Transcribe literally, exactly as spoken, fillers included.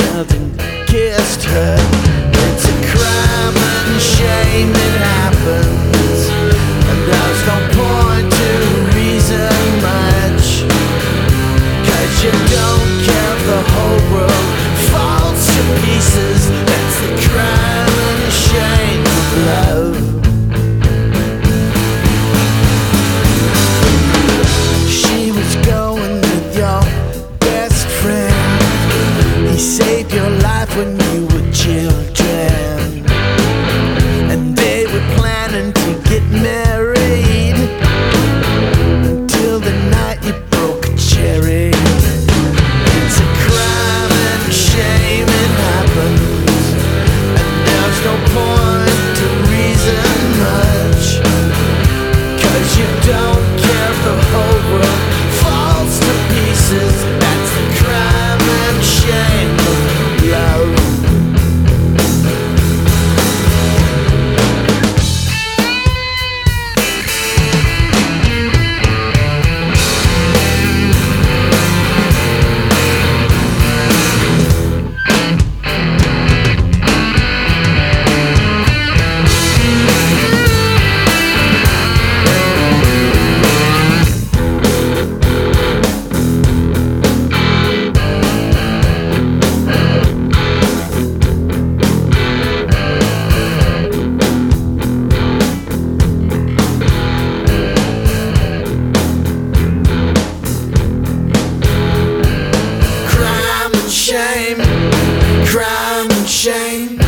smiled and kissed her. It's a crime and shame it happens, and there's no point to reason much, 'cause you don't care if the whole world falls to pieces. That's the crime and shame of love. She was going with your best friend. He saved your life when you were children, and they were planning to get married until the night you broke a cherry. It's a crime and shame it happens, and there's no point to reason much, 'cause you don't care if the whole world falls to pieces. That's the crime and shame of love. Crime and shame, crime and shame.